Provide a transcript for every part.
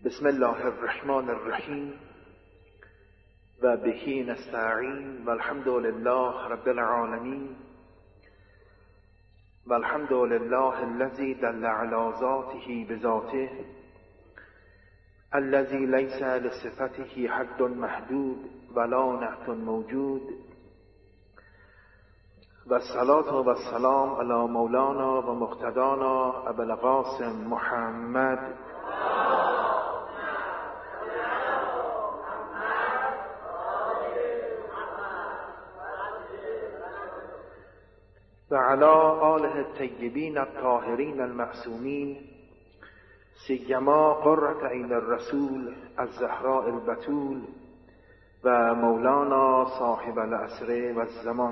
بسم الله الرحمن الرحیم و بهی نستعین و الحمد لله رب العالمین و الحمد لله الذي دل على ذاته بذاته الذي ليس لصفته حد محدود ولا نعت موجود و الصلاة و السلام على مولانا و مقتدانا ابو القاسم محمد و علی آله الطیبین الطاهرین المعصومین سیما قرة عین الرسول الزهراء البتول و مولانا صاحب العصر و الزمان.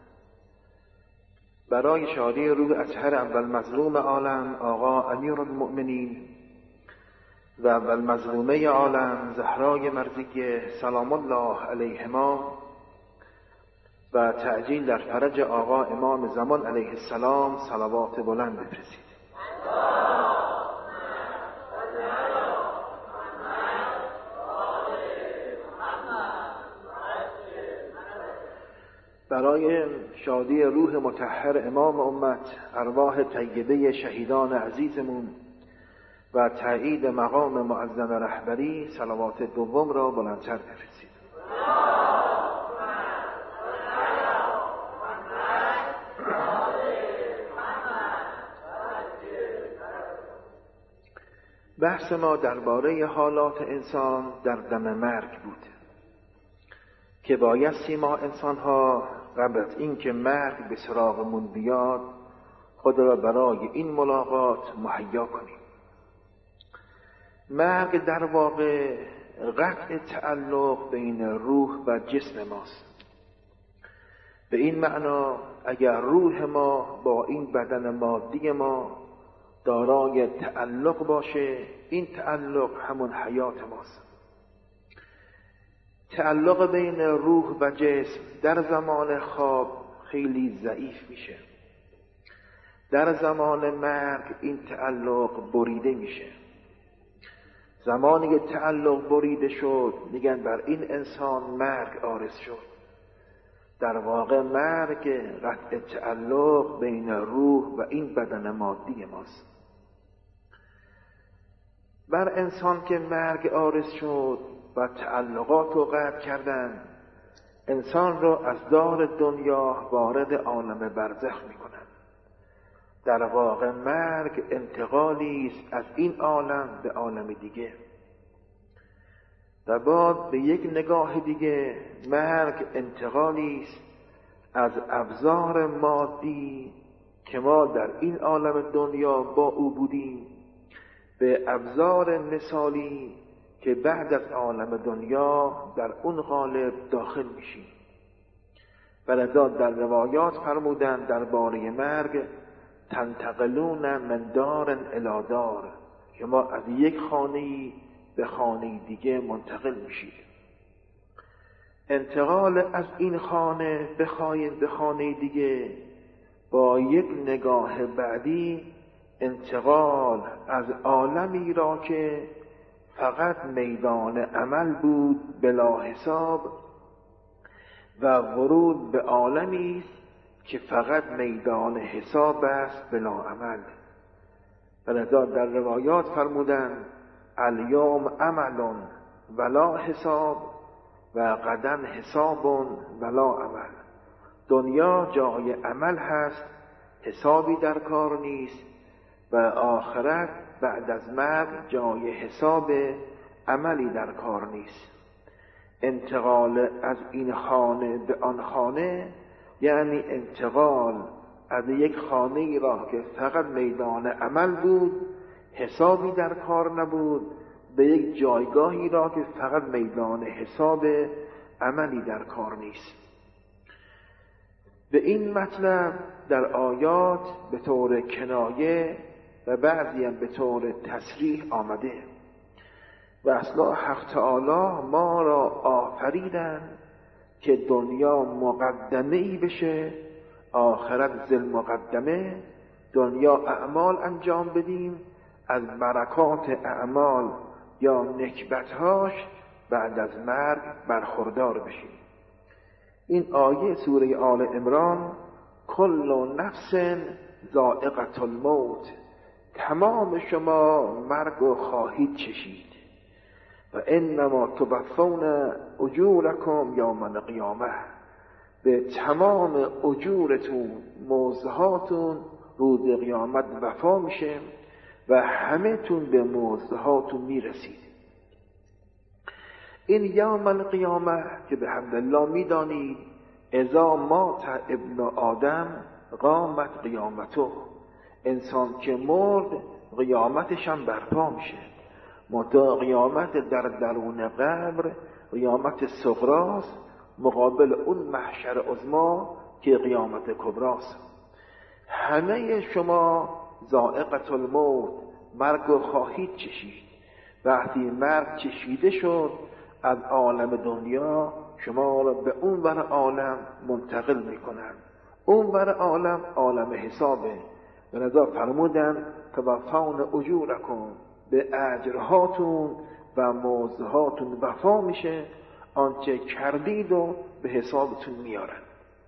برای شادی روح اطهر اول مظلوم عالم آقا امیرالمؤمنین و اول مظلومه عالم زهرای مرضیه سلام الله علیهما و تعجیل در فرج آقا امام زمان علیه السلام صلوات بلند بفرستید. برای شادی روح مطهر امام امت، ارواح طیبه شهیدان عزیزمون و تایید مقام معظم رهبری صلوات دوم را بلندتر بفرستید. بحث ما درباره حالات انسان در دم مرگ بود که بایستی ما انسان ها قبل از این که مرگ به سراغمون بیاد خود را برای این ملاقات مهیا کنیم. مرگ در واقع قطع تعلق بین روح و جسم ماست. به این معنا اگر روح ما با این بدن مادی ما دارای تعلق باشه، این تعلق همون حیات ماست. تعلق بین روح و جسم در زمان خواب خیلی ضعیف میشه. در زمان مرگ این تعلق بریده میشه. زمانی که تعلق بریده شد میگن بر این انسان مرگ عارض شد. در واقع مرگ قطع تعلق بین روح و این بدن مادی ماست. بر انسان که مرگ عارض شد و تعلقات رو قطع کردن، انسان را از دار دنیا وارد عالم برزخ میکنن. در واقع مرگ انتقالی است از این عالم به عالم دیگه. و بعد به یک نگاه دیگه مرگ انتقالی است از ابزار مادی که ما در این عالم دنیا با او بودیم به ابزار مثالی که بعد از عالم دنیا در اون قالب داخل میشیم. ولذا در روایات فرمودن درباره مرگ تنتقلون من دار الی دار، که ما از یک خانه‌ای به خانه دیگه منتقل میشیم. انتقال از این خانه به خانه دیگه با یک نگاه بعدی انتقال از عالمی را که فقط میدان عمل بود بلا حساب و ورود به عالمی است که فقط میدان حساب است بلا عمل. ولذا در روایات فرمودن الیوم عمل ولا حساب و غدا حساب ولا عمل. دنیا جای عمل هست، حسابی در کار نیست، و آخرت بعد از مرگ جای حساب عملی در کار نیست. انتقال از این خانه به آن خانه یعنی انتقال از یک خانه ای را که فقط میدان عمل بود، حسابی در کار نبود، به یک جایگاهی را که فقط میدان حساب عملی در کار نیست. به این مطلب در آیات به طور کنایه و بعضی هم به طور تصریح آمده. و اصلا حق تعالی ما را آفریدن که دنیا مقدمه‌ای بشه، آخرت ذل مقدمه. دنیا اعمال انجام بدیم، از برکات اعمال یا نکبتهاش بعد از مرگ برخوردار بشید. این آیه سوره آل عمران کل نفس ذائقة الموت، تمام شما مرگ رو خواهید چشید و انما توفون اجورکم یوم القیامه، به تمام اجورتون مزدهاتون روز قیامت وفا میشه و همه تون به مزدهاتون میرسید. این یوم القیامه که به حمدالله میدانید اذا مات ابن آدم قامت قیامته، انسان که مرد قیامتش هم برپا میشه. منتها قیامت در درون قبر قیامت صغراست مقابل اون محشر عظمی که قیامت کبراست. همه شما ذائقة الموت، مرگ رو خواهید چشید. وقتی مرگ چشیده شد از عالم دنیا شما را به اون ور عالم منتقل میکنن. اون ور عالم عالم حسابه. و لذا فرمودن توفون اجورکم، به اجرهاتون و مزدهاتون وفا میشه، آنچه کردید و به حسابتون میارن.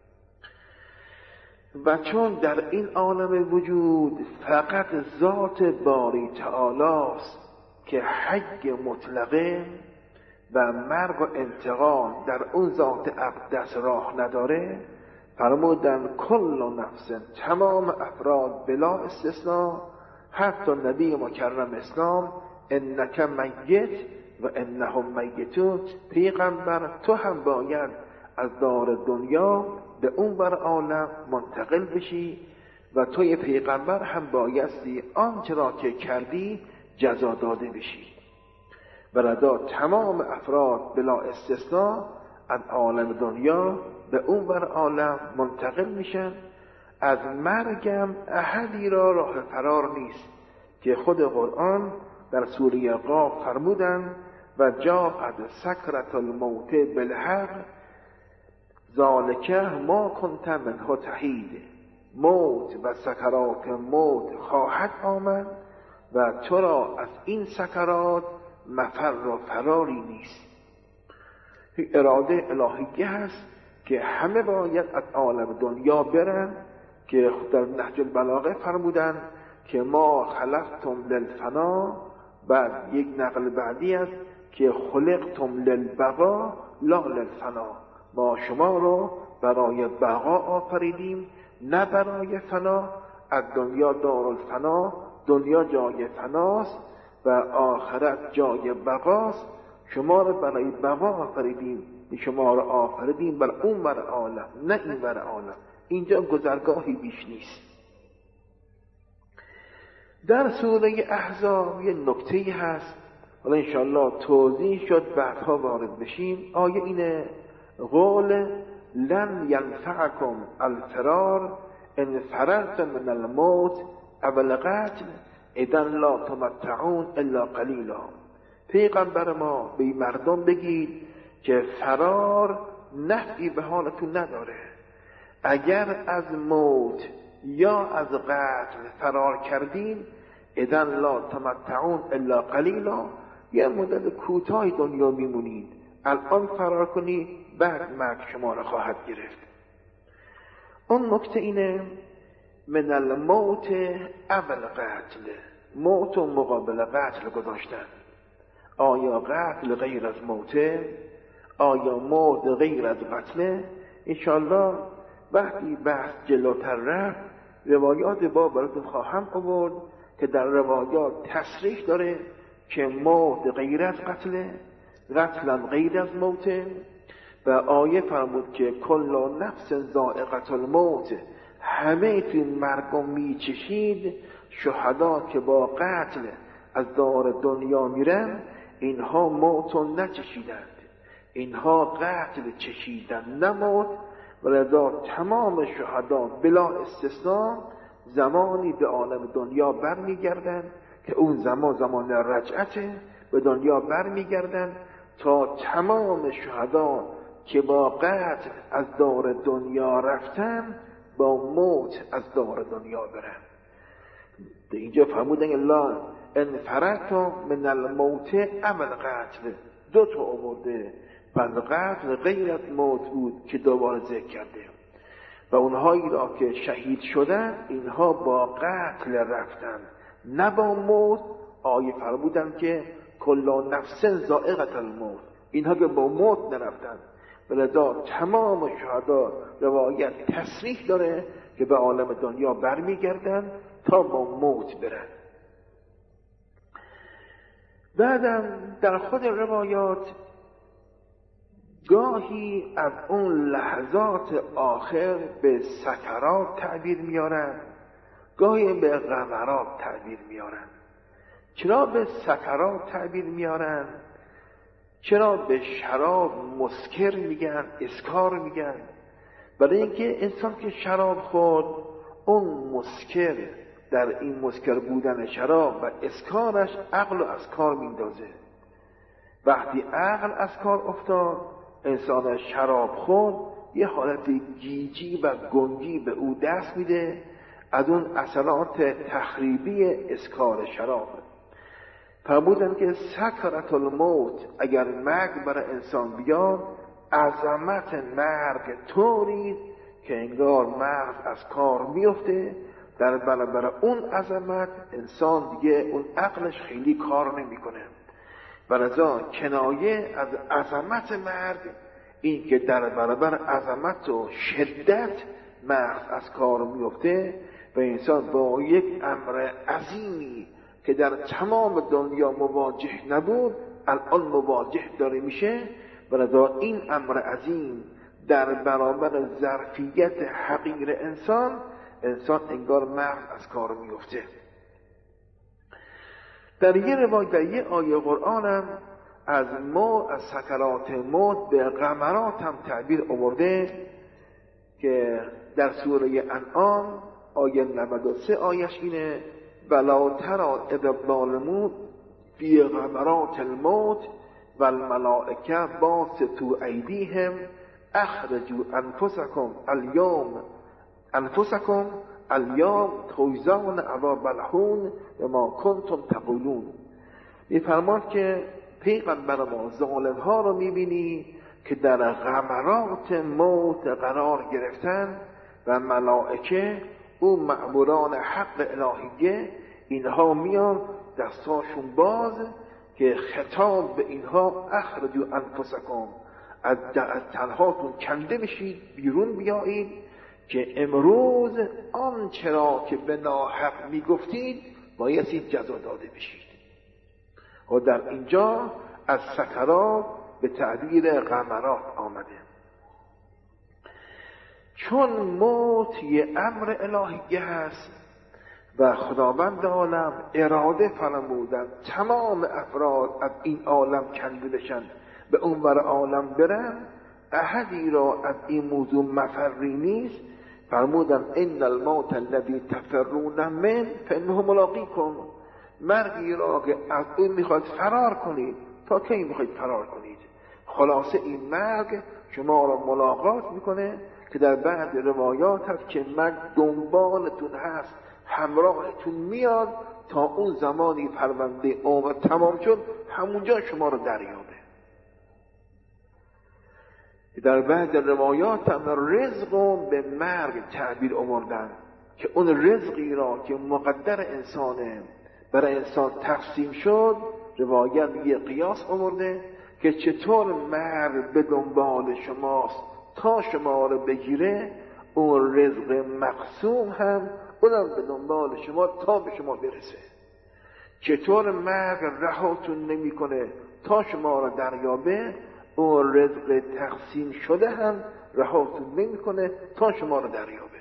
و چون در این عالم وجود فقط ذات باری تعالی است که حی مطلقه و مرگ و انتقال در اون ذات اقدس راه نداره، فرمودن کل نفس، تمام افراد بلا استثناء، حتی نبی مکرم اسلام، انک میت و انهم میتون، پیغمبر تو هم باید از دار دنیا به اون بر عالم منتقل بشی و توی پیغمبر هم بایستی آنچه را که کردی جزا داده بشی. بردا تمام افراد بلا استثناء از عالم دنیا به اون بر عالم منتقل میشن. از مرگم احدی را راه فرار نیست که خود قرآن در سوره قاف فرمودن و جاءت سکرة الموت بالحق ذالک ما کنت منه تحید، موت و سکرات موت خواهد آمد و تو را از این سکرات مفر و فراری نیست. اراده الهیه هست که همه باید از عالم دنیا برن، که در نهج البلاغه فرمودن که ما خلقتم للفنا، بعد یک نقل بعدی است که خلقتم للبقا لا للفنا، ما شما رو برای بقا آفریدیم نه برای فنا. از دنیا دارالفنا، دنیا جای فناست و آخرت جای بقاست. شما رو برای بقا آفریدیم، شما رو آفریدیم بر اون بر عالم نه این بر عالم. اینجا گذرگاهی بیش نیست. در سوره احزاب یه نکته‌ای هست، حالا انشاءالله توضیح شد بعدها وارد بشیم. آیه اینه قول لن ینفعکم الفرار ان فررتم من الموت او القتل اذا لا تمتعون الا قلیلا. پیغمبر ما به مردم بگید که فرار نفعی به حالتون نداره. اگر از موت یا از قتل فرار کردین اذا لا تمتعون الا قلیلا، یه مدت کوتاهی دنیا میمونید. الان فرار کنید بعد مرگ شما را خواهد گرفت. اون نکته اینه من الموت اول قتل، موت و مقابل قتل گذاشتن. آیا قتل غیر از موته؟ آیا موت غیر از قتله؟ انشاءالله وقتی بحث جلوتر رفت روایات با براتون خواهم آورد که در روایات تصریح داره که موت غیر از قتله، قتلم غیر از موته. و آیه فرمود که کل نفس ذائقة الموت، همه توی مرگو میچشید. شهدا که با قتل از دار دنیا میرن اینها موتو نچشیدند، اینها قتل چشیدن نه موت. ولذا تمام شهدا بلا استثناء زمانی به عالم دنیا برمیگردن که اون زمان رجعته، به دنیا برمیگردن تا تمام شهدا که با قتل از دار دنیا رفتن با موت از دار دنیا برن. اینجا فرمودن الله انفرتم من الموت ام القتل، دو تا آورده، پس قتل غیر از موت بود که دوباره ذکر کرده. و اونهایی را که شهید شدن اینها با قتل رفتن نه با موت. آیه فرمودن که کل نفس ذائقة الموت، اینها که با موت نرفتن. ولذا تمام شهدا روایت تصریح داره که به عالم دنیا برمیگردن تا با موت برن. بعدم در خود روایات گاهی از اون لحظات آخر به سکرات تعبیر میارن، گاهی به غمرات تعبیر میارن. چرا به سکرات تعبیر میارن؟ چرا به شراب مسکر میگن، اسکار میگن؟ برای اینکه انسان که شراب خورد، اون مسکر در این مسکر بودن شراب و اسکارش عقل رو از کار میندازه. وقتی عقل از کار افتاد، انسان شراب خورد، یه حالت گیجی و گنگی به او دست میده از اون اثرات تخریبی اسکار شراب. فرمودن که سکرت الموت، اگر مرگ برای انسان بیاد، عظمت مرگ طوری که انگار مغز از کار میفته. در برابر اون عظمت انسان دیگه اون عقلش خیلی کار نمیکنه. ولذا کنایه از عظمت مرگ این که در برابر عظمت و شدت مغز از کار میفته و انسان با یک امر عظیمی که در تمام دنیا مواجه نبود الان مواجه داره میشه. ولذا این امر عظیم در برابر ظرفیت حقیر انسان انگار مغز از کار میفته. در یه روایت، در یه آیه قرآن هم از سکرات موت به غمرات هم تعبیر آورده که در سوره انعام آیه 93 آیش اینه: ولا تری اذ الظالمون فی غمرات الموت والملائکه باسطوا ایدیهم اخرجوا انفسکم الیوم تجزون عذاب الهون بما کنتم تقولون. میفرماد که پیغمبر ما ظالم ها رو میبینی که در غمرات موت قرار گرفتن و ملائکه اون مأموران حق الهیه اینها میان دستاشون باز که خطاب به اینها اخرجوا انفسکم، از تنهاتون کنده بشید، بیرون بیایید که امروز آنچه را که به ناحق میگفتید بایستی جزا داده بشید. و در اینجا از سکرات به تعبیر غمرات آمده. چون موت یه امر الهی هست و خداوند عالم اراده فرمودن تمام افراد از این عالم کنده بشن به اونور عالم برن، احدی را از این موضوع مفری نیست. فرمودن ان الموت الذی تفرون من فانه ملاقیکم، مرگی را که از اون میخواید فرار کنید، تا کی میخواید فرار کنید؟ خلاصه این مرگ شما را ملاقات میکنه که در بعض روایات هست که مرگ دنبالتون هست، همراهتون میاد تا اون زمانی پرونده عمر تمام شد همونجا شما را دریابه. در بعض روایات هم رزق به مرگ تعبیر آوردن که اون رزقی را که مقدر انسانه برای انسان تقسیم شد، روایت یه قیاس آورده که چطور مرگ به دنبال شماست تا شما رو بگیره، اون رزق مقسوم هم اونم به دنبال شما تا به شما برسه. چطور مرگ رهاتون نمیکنه تا شما رو دریابه، اون رزق تقسیم شده هم رهاتون نمیکنه تا شما رو دریابه.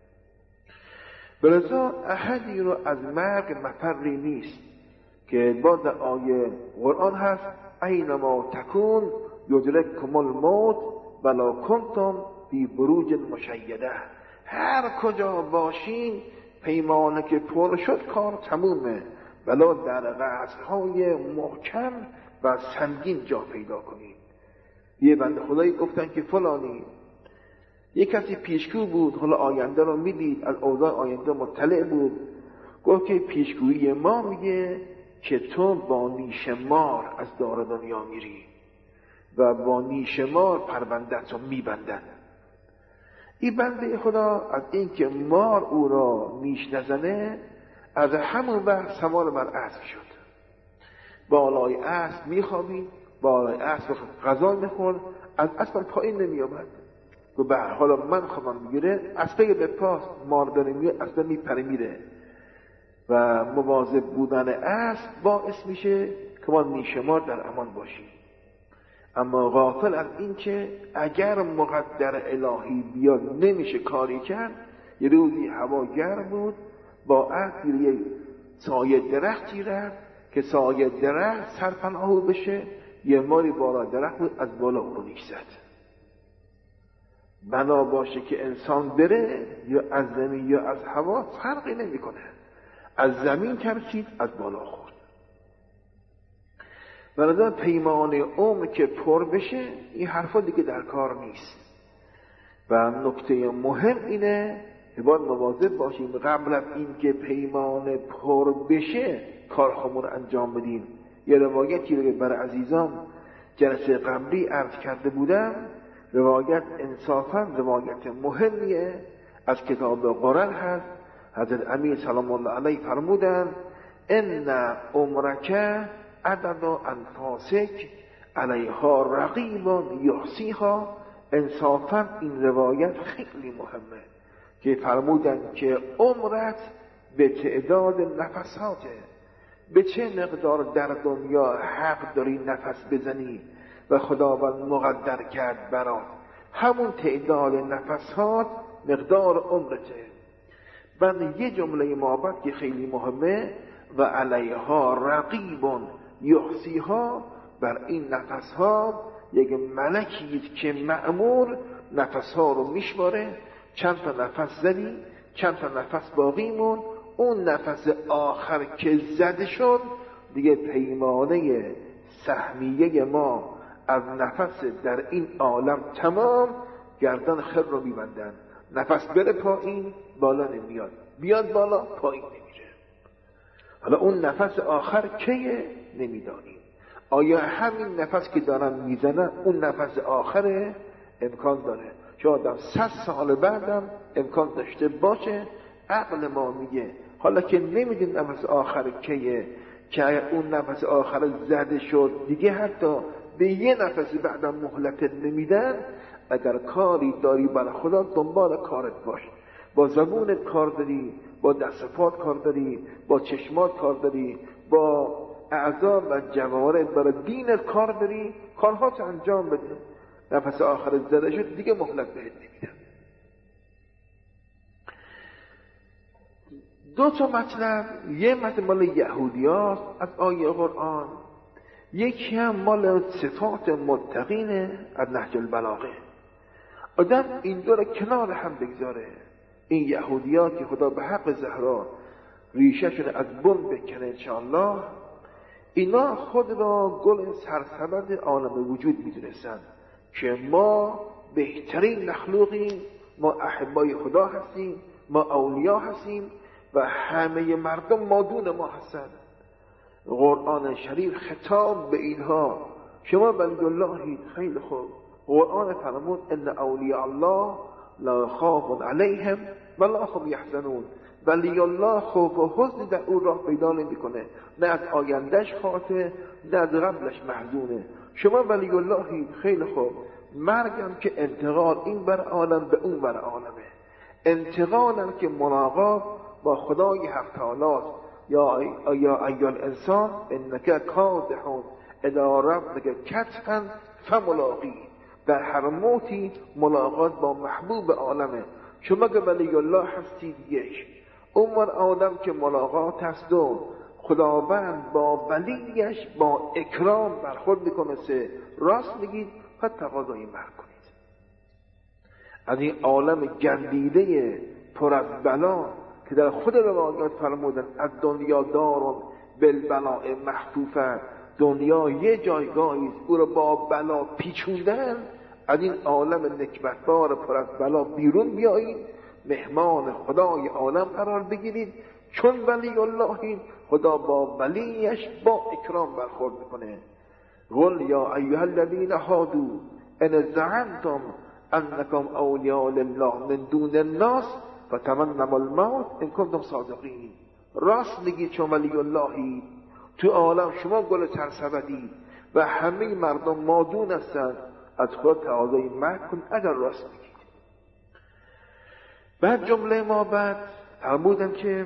بلذا احدی رو از مرگ مفری نیست که باز در آیه قرآن هست اینما تکون یدرککم الموت ولو کنتم فی بروج مشیده. هر کجا باشین پیمانه که پر شد کار تمومه، ولو در قصرهای محکم و سنگین جا پیدا کنید. یه بنده خدایی گفتن که فلانی یه کسی پیشگو بود، حالا آینده رو میدید، از اوضاع آینده مطلع بود، گفت که پیشگویی ما میگه که تو با نیش مار از دار دنیا میری و با نیش مار پروندت رو میبندن. این بنده خدا از اینکه مار او را نیش نزنه از همون وقت سوار بر اسب شد. بالای اسب میخوابید، بالای اسب غذا میخورد، از اسب پایین نمیآمد. و به هر حال من خوابم میگیره، اسب به پاس، مار داره میاد، اسب میپره میره. و مواظب بودن اسب باعث میشه که ما نیش مار در امان باشیم. اما غافل از این که اگر مقدر الهی بیاد نمیشه کاری کرد. یه روزی هوا گرم بود، با اسب یه سایه درختی رفت که سایه درخت سرپناه او بشه. یه ماری بالا درخت بود، از بالا او نیش زد. بنا باشه که انسان بره یا از زمین یا از هوا فرقی نمیکنه. از زمین ترسید، از بالا خورد. بنابراین پیمان عمر که پر بشه این حرفا دیگه در کار نیست. و نکته مهم اینه که باید مواظب باشیم قبل از این که پیمان پر بشه کارهامون رو انجام بدیم. یه روایتی رو برای عزیزان جلسه قبلی عرض کرده بودم. روایت انصافا روایت مهمیه، از کتاب قرآن هست. حضرت امیر سلام الله علیه فرمودن ان عمرک عدد انفاسک علیها رقیب یحصیها. انصافا این روایت خیلی مهمه که فرمودن که عمرت به تعداد نفساته. به چه مقدار در دنیا حق داری نفس بزنی و خداوند مقدر کرد برات، همون تعداد نفسات مقدار عمرته. بعد یه جمله مابد که خیلی مهمه و علیها رقیب یحصیها. بر این نفسها یک ملکیست که مأمور نفسها رو میشماره. چند تا نفس زدی، چند تا نفس باقی مون، اون نفس آخر که زده شد دیگه پیمانه سهمیه ما از نفس در این عالم تمام. گردن خر رو میبندن، نفس بره پایین بالا نمیاد، بیاد بالا پایین نمیره. حالا اون نفس آخر کیه نمیدانیم. آیا همین نفس که دارن میزنن اون نفس آخره؟ امکان داره شاید 100 سال بعدم امکان داشته باشه. عقل ما میگه حالا که نمیدین نفس آخر کیه، که اون نفس آخر زده شد دیگه حتی به یه نفس بعدم مهلت نمیدن. اگر کاری داری برای خدا دنبال کارت باش. با زبونت کار داری، با دست پات کار داری، با چشمات کار داری، با اعضا و جوارح برای دینت کار داری، کارهات انجام بده. نفس آخر زده شد دیگه مهلت بهت نمیدن. دو تا مطلب، یه مطلب مال یهودیاست از آیه قرآن، یکی هم مال صفات متقینه از نهج البلاغه. آدم این دو را کنار هم بگذاره. این یهودیات که خدا به حق زهرا ریشه شده از بن بکنه انشاءالله، اینا خود را گل سرسبد عالم وجود میدونستن که ما بهترین مخلوقیم، ما احبای خدا هستیم، ما اولیاء هستیم و همه مردم مادون ما هستن. قرآن شریف خطاب به اینها شما ولی اللهید. خیلی خوب، قرآن فرمود ان اولیاء الله لا خوف علیهم ولا هم یحزنون. ولی الله خوف و حزن در او راه پیدا نمیکنه، نه از آیندهش خاطره نه از قبلش محزونه. شما ولی اللهید. خیلی خوب، مرگم که انتقال این بر عالم به اون بر عالمه. انتقالم که ملاقات با خدای حق تعالی یا ایال انسان انک کادحون الی ربک کدحا فملاقی. در هر موتی ملاقات با محبوب عالمه. شما که ولی الله هستید یک، عمر آدم که ملاقات هست دو. خداوند با ولیش با اکرام برخورد میکنه. سه، راست میگید پس تقاضای مرگ کنید. از این عالم گردیده پر از بلا که در خود روایات فرمودن از دنیا دارون بالبلاء محفوفه، دنیا یه جایگاهی او رو با بلا پیچوندن. از این عالم نکبتبار پر از بلا بیرون بیایید، مهمان خدای عالم قرار بگیرید. چون ولی اللهین، خدا با ولیش با اکرام برخورد میکنه. قل یا ایها الذین هادوا ان زعمتم انکم اولیاء لله من دون الناس فتمنوا الموت ان کنتم صادقین. راست میگی چون ولی اللهی، تو عالم شما گل سرسبدی و همه مردم مادون هستند، از خود تقاضای مرگ کن اگر راست میگید. بعد جمله ما بعد فرمودن که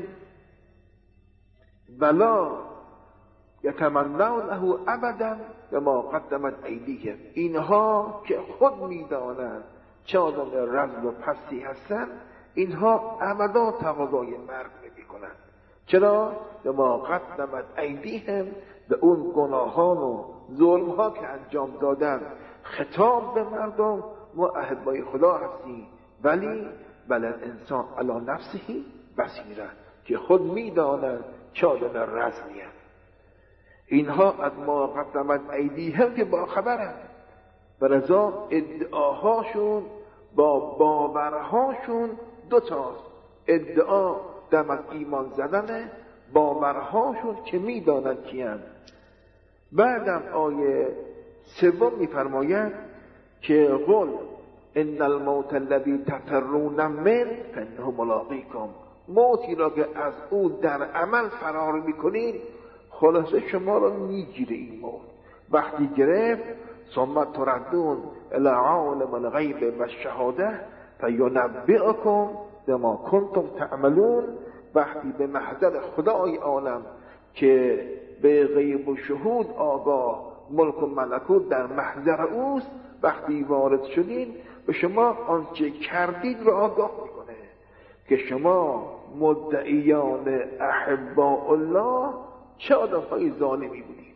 ولا یتمنونه ابدا بما قدمت ایدیهم. اینها که خود میدانند چه آدم رذل و پستی هستند، اینها ابدا تقاضای مرگ نمیکنند. چرا؟ بما قدمت ایدیهم، به اون گناهان و ظلم ها که انجام دادن. خطاب به مردم: ما احبای خدا هستیم، ولی الانسان علی نفسه بصیره، که خود میدانند چه آدم رذلیه. اینها از ما قدمت ایدیهم که با خبرند، و رضا ادعاهاشون با باورهاشون دوتاست. ادعا دم از ایمان زدنه، باورهاشون که میدانند کیند. بعدم آیه سوم میفرماید که قل ان الموت الذی تفرون من فانه ملاقیکم. موتی را که از او در عمل فرار میکنید، خلاصه شما را میگیره این موت. وقتی گرفت ثم تردون الی عالم الغیب و الشهاده فینبئکم بما کنتم تعملون. وقتی به محضر خدای عالم که به غیب و شهود آگاه، ملک و ملکوت در محضر اوست، وقتی وارد شدین به شما آنچه کردید را آگاه میکنه که شما مدعیان احباء الله چه آدم‌های ظالمی بودید.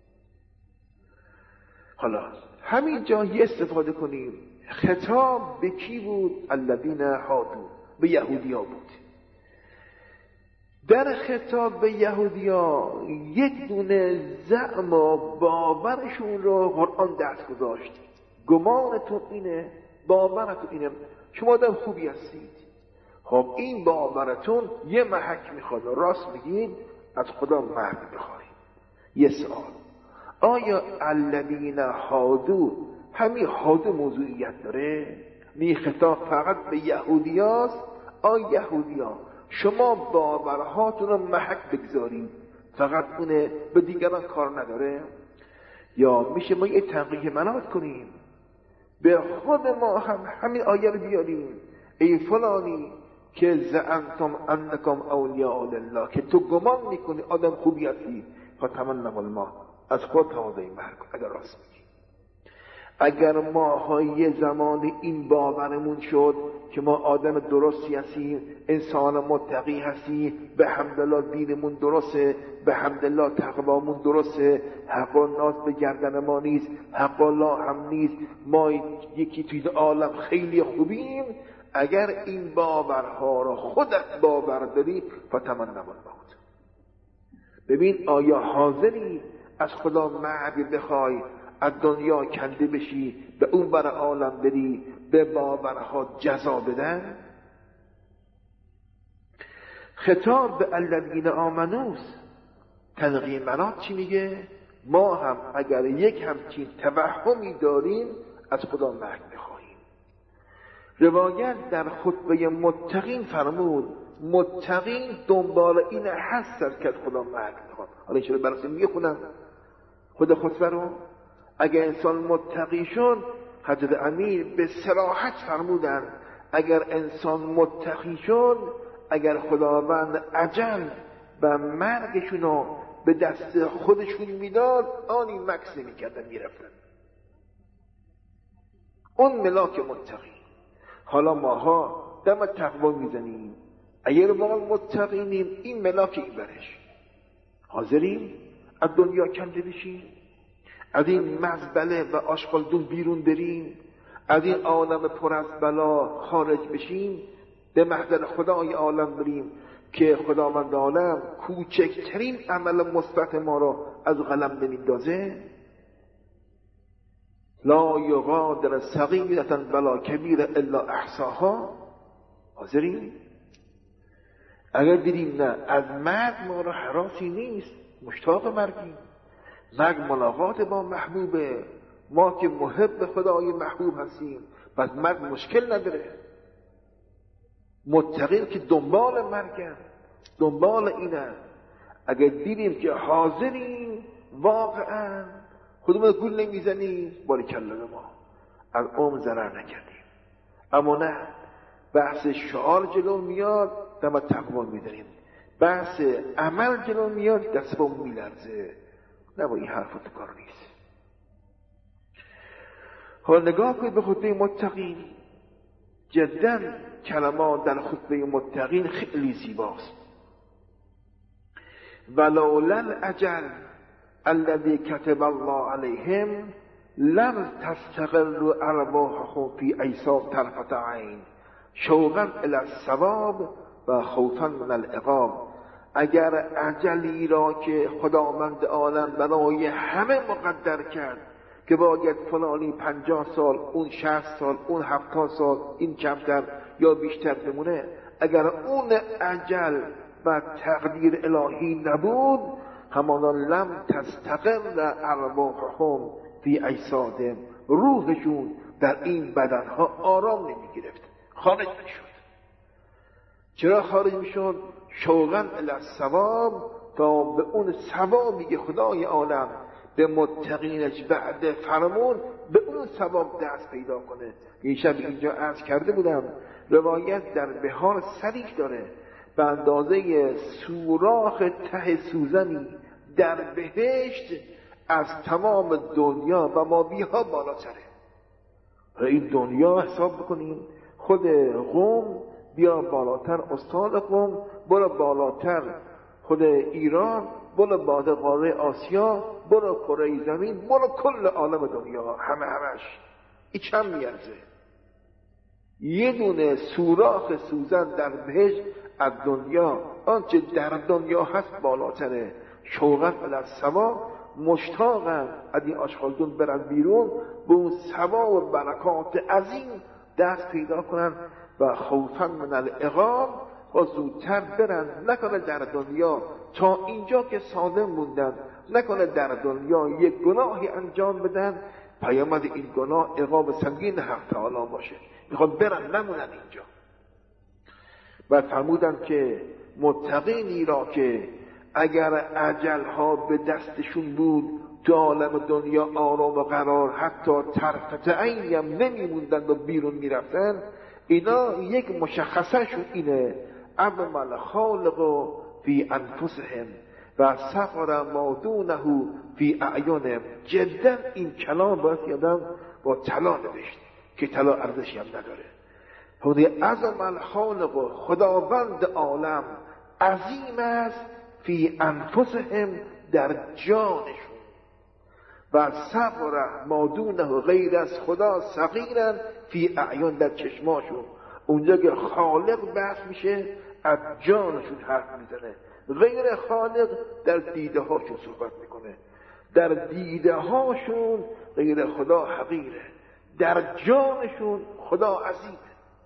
حالا همین جا یه استفاده کنیم. خطاب به کی بود؟ الذین هادوا، به یهودیا بود. در خطاب به یهودیا یک دونه زعم و باورشون رو قرآن دست گذاشت. گمانتون اینه، باورتون اینه، شما آدم خوبی هستید. خب این باورتون یه محک میخواد، راست میگید، از خدا مرگ میخواهید. یه سوال: آیا الذین هادوا، همین هادو موضوعیت داره؟ می خطاب فقط به یهودیاست؟ آیا یهودیا شما باورهاتون رو محک بگذارید، فقط اونه، به دیگران کار نداره؟ یا میشه ما یه تنقیح منات کنیم، به خود ما هم همین آیه رو بیاریم: ای فلانی که زعمتم انکم اولیاء لله، که تو گمان میکنی آدم خوبی هستی، فتمنوا الموت، از خود تقاضای مرگ اگر راست میگی. اگر ما یه زمان این باورمون شد که ما آدم درستی هستیم، انسان متقی هستیم، به حمدالله دینمون درسته، به حمدالله تقوامون درسته، حق و ناز به گردن ما نیست، حق الله هم نیست، ما یکی توی عالم خیلی خوبیم، اگر این باورها را خودت باور داری، فتمنوا الموت. ببین آیا حاضری از خدا مرگ بخوای، از دنیا کنده بشی، به اون بر عالم بری، به باورها جزا بدن؟ خطاب به الذین آمنوس. تنقیح منات چی میگه؟ ما هم اگر یک همچین توهمی داریم، از خدا مرگ بخواهیم. روایت در خطبه متقین فرمود: متقین دنبال این هست که از خدا مرگ بخواد. حالا چرا براتون میخونم خود خطبه رو؟ اگر انسان متقی شد، حضرت امیر به صراحت فرمودن اگر انسان متقی شد، اگر خداوند اجل و مرگشون رو به دست خودشون میداد، آنی مکس نمی‌کردن، میرفتن. اون ملاک متقی. حالا ماها دم تقوا میزنیم، اگر ما متقینیم، این ملاک این برش حاضریم از دنیا کنده بشیم، از این مزبله و آشغالدون بیرون بریم، از این عالم پر از بلا خارج بشیم، به محضر خدای عالم بریم که خداوند عالم کوچکترین عمل مثبت ما را از قلم نمیندازه. لا یغادر صغیرة ولا کبیرة الا احصاها. حاضرین؟ اگر دیدیم نه از مرگ ما را هراسی نیست، مشتاق مرگیم، مرگ ملاقات با محبوبه، ما که محب خدای محبوب هستیم پس مرگ مشکل نداره. متقین که دنبال مرگن، دنبال اینن. اگر دیدیم که حاضریم واقعا خودمون گول نمیزنیم، باریکلا به ما، از عمر ضرر نکردیم. اما نه، بحث شعار جلو میاد دم تقوا میداریم، بحث عمل جلو میاد دست با میلرزه. نه، با این حرفا تو کار نیست. حالا نگاه کنید به خطبه متقین. جدا کلمات در خطبه متقین خیلی زیباست. ولولا الاجل الذي كتب الله عليهم لم تستقر ارواحهم في اجساد طرفة عین شوقا الى الثواب و خوفا من العقاب. اگر اجلی را که خداوند عالم برای همه مقدر کرد که باید فلانی 50 سال، اون 60 سال، اون 70 سال، این کمتر یا بیشتر بمونه، اگر اون اجل و تقدیر الهی نبود، همانا لم تستقر ارواحهم فی اجسادهم، روحشون در این بدنها آرام نمی گرفت، خارج میشد. چرا خارج میشد؟ شوقا الی الثواب، تا به اون ثوابی که خدای عالم به متقینش وعده فرمون، به اون ثواب دست پیدا کنه. این شب اینجا عرض کرده بودم، روایت در بهار صریح داره، به اندازه سوراخ ته سوزنی در بهشت از تمام دنیا و مابیها بالاتره. این دنیا حساب بکنیم، خود قم بیا بالاتر، استان قم برو بالاتر، خود ایران برو بعد قاره آسیا، برو کره زمین، برو کل عالم دنیا، همش این چند میارزه؟ یه دونه سوراخ سوزن در بهشت از دنیا، آنچه در دنیا هست بالاتره. شوقا الی الثواب، مشتاقن از این آشغالدون برن بیرون، به اون ثواب و برکات عظیم دست پیدا کنن و خوفا من العقاب، و زودتر برن، نکنه در دنیا تا اینجا که سالم موندن، نکنه در دنیا یک گناهی انجام بدن، پیامد این گناه عقاب سنگین حق تعالی باشه، میخواد برن نمونن اینجا. و فرمودن که متقینی را که اگر اجلها به دستشون بود تو عالم دنیا آرام و قرار، حتی طرفت عینی هم نمیموندن و بیرون میرفتن، اینا یک مشخصهشون اینه: اعمل خالق فی انفسهم و صغر ما دونه فی اعینهم. جدا این کلام باید یادم با طلا نوشت که طلا ارزشی هم نداره. خود اعمل خالق، خداوند عالم عظیم است، فی انفسهم در جانشون، و صغر ما دونه غیر از خدا صغیرن فی اعیان در چشماشون. اونجا که خالق بحث میشه از جانشون حرف میزنه، غیر خالق در دیده هاشون صحبت میکنه. در دیده هاشون غیر خدا حقیره، در جانشون خدا عظیمه.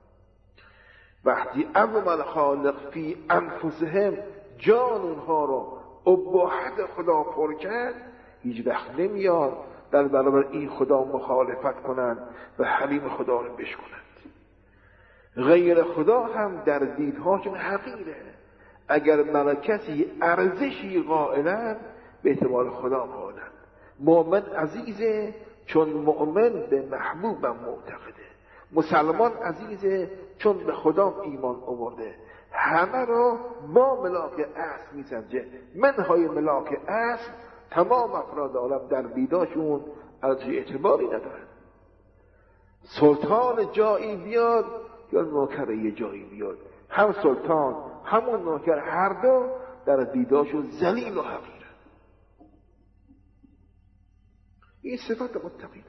وقتی اول خالق فی انفسهم جان اونها رو اباحت خدا پر کرد، هیچ وقت نمیاد در برابر این خدا مخالفت کنند و حریم خدا رو بشکنند. غیر خدا هم در دیدهاشون حقیره. اگر برای کسی ارزشی قائلن، به اعتبار خدا قائلن. مؤمن عزیزه چون مؤمن به محبوبم معتقده، مسلمان عزیزه چون به خدا ایمان آورده. همه را با ملاک اصل میسنجه، منهای ملاک اصل تمام افراد عالم در دیداشون ارزش اعتباری ندارن. سلطان جایی بیاد یا نوکر یه جایی بیاد، هم سلطان همون نوکر هر دو در دیداشون ذلیل و حقیرن. این صفت متقین.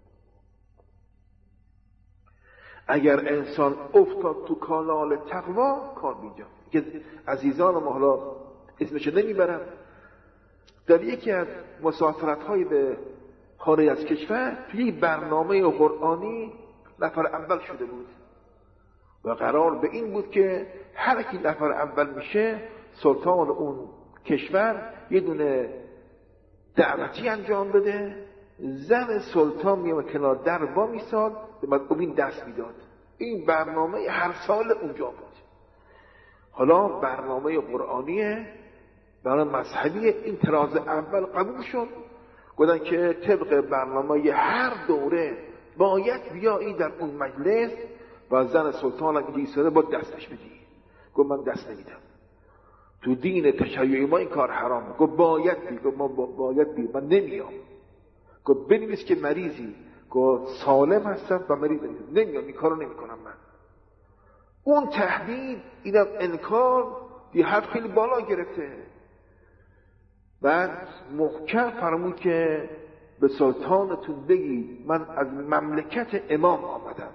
اگر انسان افتاد تو کانال تقوا کار می‌جا که عزیزان ما حالا اسمش نمیبرم، در یکی از مسافرت‌های به خارج از کشور توی برنامه قرآنی نفر اول شده بود و قرار به این بود که هر کی نفر اول میشه سلطان اون کشور یه دونه دعوتی انجام بده، زن سلطان میاد کنار در با میساد بعد این دست میداد. این برنامه هر سال اونجا بود. حالا برنامه قرآنیه، برنامه مذهبی، این تراز اول قبول شد. گفتن که طبق برنامه هر دوره باید بیایی در اون مجلس و زن سلطان اگه ایستاده با دستش بدی. گفت من دست نمیدم، تو دین تشیعی ما این کار حرامه. گفت باید بی. گفت ما باید بی، من نمیام. گفت بنویس که مریضی. گفت سالم هستم و مریض نمیام، این کارو نمیکنم من. اون تهدید، اینم انکار، یه حد خیلی بالا گرفته. بعد محکم فرمود که به سلطانتون بگید من از مملکت امام آمدم،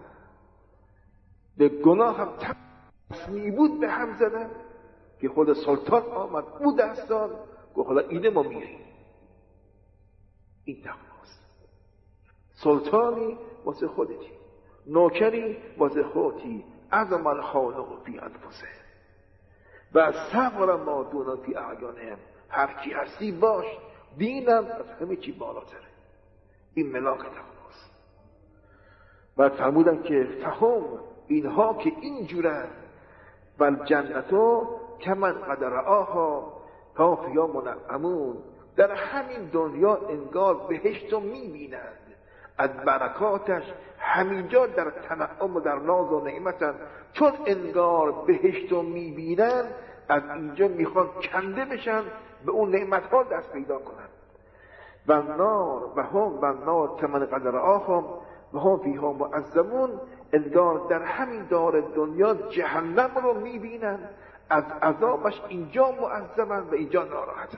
به گناه هم تصمی بود به هم زدن که خود سلطان آمد او دست داد. گفت حالا اینه ما میریم. این تقواست. سلطانی واسه خودتی، نوکری واسه خودتی. عظم الخالق فی انفسه و صبر ما دون فی اعیانهم. هر کی هستی باش، دینم از همه چی بالاتره. این ملاک تقواست. بعد فرمودن که فهم اینها که اینجورن و جنتو کمن قد رآها تا فیا منعمون، در همین دنیا انگار بهشت رو میبینند، از برکاتش همینجا در تنعم و در ناز و نعمتن. چون انگار بهشت رو میبینند از اینجا میخوان کنده بشن به اون نعمت ها دست پیدا کنن. و نار و هم نار کمن قد رآها و هم فیها معذبون، انگار در همین دار دنیا جهنم رو میبینن، از عذابش اینجا معذبن و اینجا ناراحتن.